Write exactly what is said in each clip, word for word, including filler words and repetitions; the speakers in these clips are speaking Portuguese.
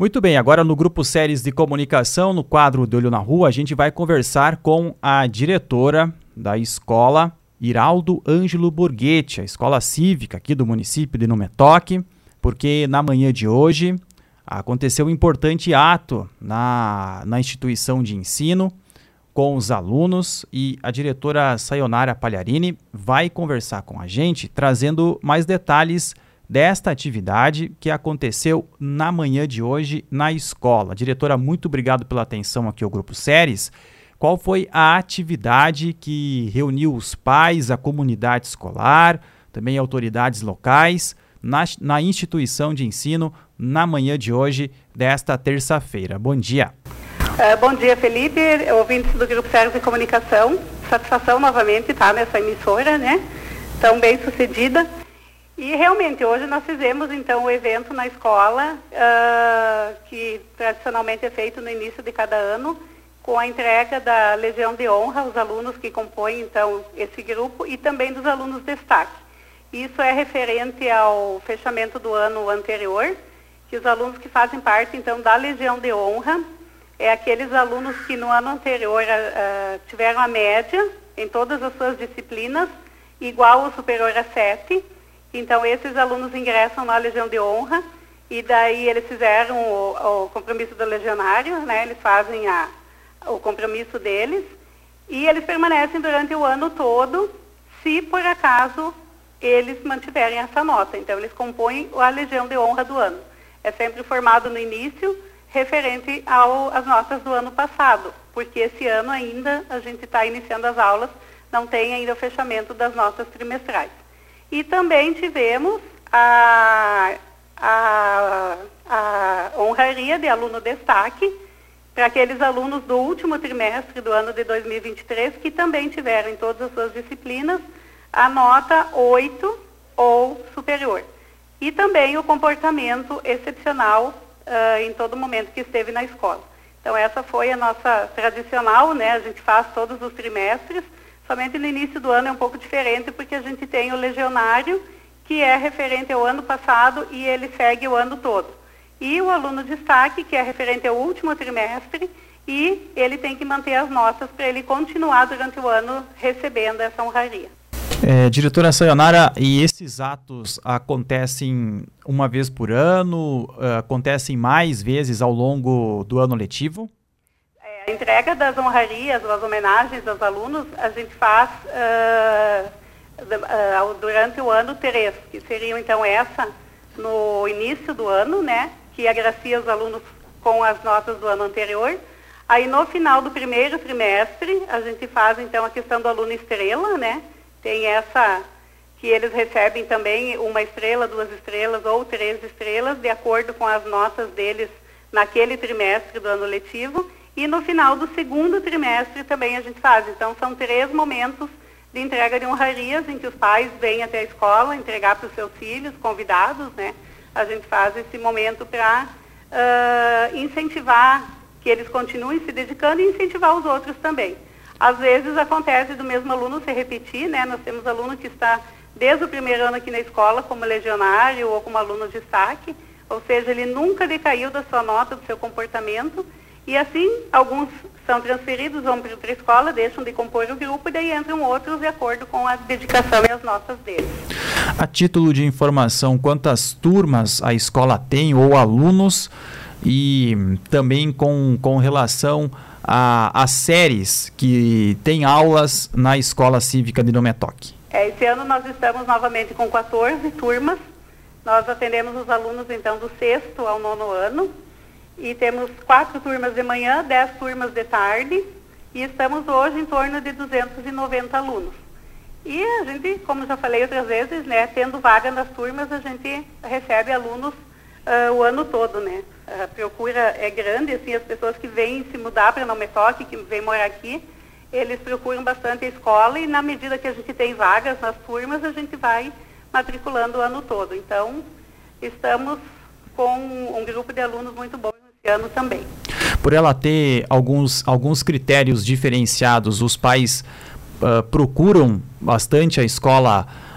Muito bem, agora no Grupo Séries de Comunicação, no quadro de Olho na Rua, a gente vai conversar com a diretora da escola Iraldo Ângelo Borghetti, a escola cívica aqui do município de Numetoque, porque na manhã de hoje aconteceu um importante ato na, na instituição de ensino com os alunos e a diretora Sayonara Pagliarini vai conversar com a gente, trazendo mais detalhes desta atividade que aconteceu na manhã de hoje na escola. Diretora, muito obrigado pela atenção aqui ao Grupo Séries. Qual foi a atividade que reuniu os pais, a comunidade escolar, também autoridades locais, na, na instituição de ensino na manhã de hoje, desta terça-feira? Bom dia. Uh, bom dia, Felipe, ouvintes do Grupo Séries de Comunicação. Satisfação novamente estar nessa emissora, né? Tão bem sucedida. E realmente, hoje nós fizemos então o evento na escola, uh, que tradicionalmente é feito no início de cada ano, com a entrega da Legião de Honra aos alunos que compõem então esse grupo e também dos alunos destaque. Isso é referente ao fechamento do ano anterior, que os alunos que fazem parte então da Legião de Honra, é aqueles alunos que no ano anterior uh, tiveram a média em todas as suas disciplinas, igual ou superior a sete. Então, esses alunos ingressam na Legião de Honra e daí eles fizeram o, o compromisso do legionário, né? Eles fazem a, o compromisso deles e eles permanecem durante o ano todo, se por acaso eles mantiverem essa nota. Então, eles compõem a Legião de Honra do ano. É sempre formado no início, referente ao, às notas do ano passado, porque esse ano ainda a gente está iniciando as aulas, não tem ainda o fechamento das notas trimestrais. E também tivemos a, a, a honraria de aluno destaque para aqueles alunos do último trimestre do ano de dois mil e vinte e três que também tiveram em todas as suas disciplinas a nota oito ou superior. E também o comportamento excepcional uh, em todo momento que esteve na escola. Então essa foi a nossa tradicional, né? A gente faz todos os trimestres. Somente no início do ano é um pouco diferente, porque a gente tem o legionário, que é referente ao ano passado e ele segue o ano todo. E o aluno destaque, que é referente ao último trimestre, e ele tem que manter as notas para ele continuar durante o ano recebendo essa honraria. É, diretora Sayonara, e esses atos acontecem uma vez por ano, uh, acontecem mais vezes ao longo do ano letivo? A entrega das honrarias, as homenagens aos alunos, a gente faz uh, uh, durante o ano três, que seriam então essa no início do ano, né, que agracia os alunos com as notas do ano anterior. Aí no final do primeiro trimestre, a gente faz então a questão do aluno estrela, né, tem essa que eles recebem também uma estrela, duas estrelas ou três estrelas, de acordo com as notas deles naquele trimestre do ano letivo. E no final do segundo trimestre também a gente faz. Então, são três momentos de entrega de honrarias em que os pais vêm até a escola entregar para os seus filhos, convidados, né? A gente faz esse momento para uh, incentivar que eles continuem se dedicando e incentivar os outros também. Às vezes acontece do mesmo aluno se repetir, né? Nós temos aluno que está desde o primeiro ano aqui na escola como legionário ou como aluno de destaque, ou seja, ele nunca decaiu da sua nota, do seu comportamento. E assim, alguns são transferidos, vão para outra escola, deixam de compor o grupo e daí entram outros de acordo com a dedicação e as notas deles. A título de informação, quantas turmas a escola tem ou alunos e também com, com relação às séries que tem aulas na Escola Cívica de Numetoque? É, esse ano nós estamos novamente com quatorze turmas. Nós atendemos os alunos então do sexto ao nono ano. E temos quatro turmas de manhã, dez turmas de tarde, e estamos hoje em torno de duzentos e noventa alunos. E a gente, como já falei outras vezes, né, tendo vaga nas turmas, a gente recebe alunos uh, o ano todo, né. A procura é grande, assim, as pessoas que vêm se mudar para Numetoque, que vêm morar aqui, eles procuram bastante a escola e na medida que a gente tem vagas nas turmas, a gente vai matriculando o ano todo. Então, estamos com um grupo de alunos muito bom esse ano também. Por ela ter alguns, alguns critérios diferenciados, os pais uh, procuram bastante a escola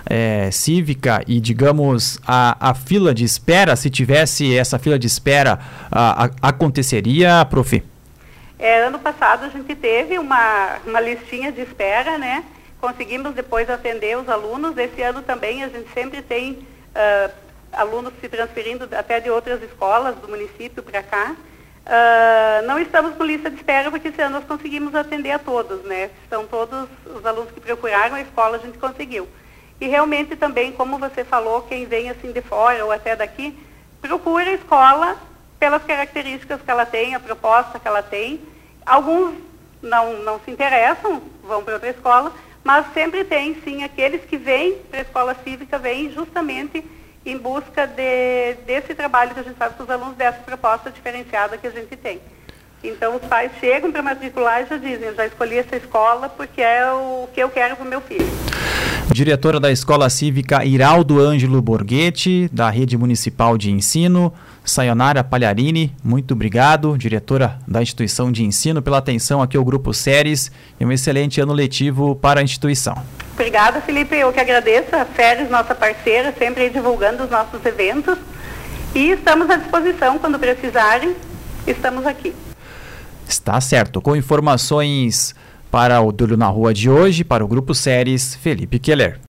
é, cívica e, digamos, a, a fila de espera, se tivesse essa fila de espera, a, a, aconteceria, prof? É, ano passado a gente teve uma, uma listinha de espera, né? Conseguimos depois atender os alunos. Esse ano também a gente sempre tem uh, alunos se transferindo até de outras escolas do município para cá. Uh, não estamos com lista de espera porque esse ano nós conseguimos atender a todos, né? São todos os alunos que procuraram a escola, a gente conseguiu. E realmente também, como você falou, quem vem assim de fora ou até daqui, procura a escola pelas características que ela tem, a proposta que ela tem. Alguns não, não se interessam, vão para outra escola, mas sempre tem, sim, aqueles que vêm para a escola cívica, vêm justamente em busca de, desse trabalho que a gente faz com os alunos, dessa proposta diferenciada que a gente tem. Então, os pais chegam para matricular e já dizem, eu já escolhi essa escola porque é o que eu quero para o meu filho. Diretora da Escola Cívica Iraldo Ângelo Borghetti, da Rede Municipal de Ensino, Sayonara Palharini, muito obrigado, diretora da instituição de ensino, pela atenção aqui ao Grupo Séries e um excelente ano letivo para a instituição. Obrigada, Felipe, eu que agradeço, a Séries, nossa parceira, sempre divulgando os nossos eventos, e estamos à disposição quando precisarem, estamos aqui. Está certo, com informações para o De Olho na Rua de hoje, para o Grupo Séries, Felipe Keller.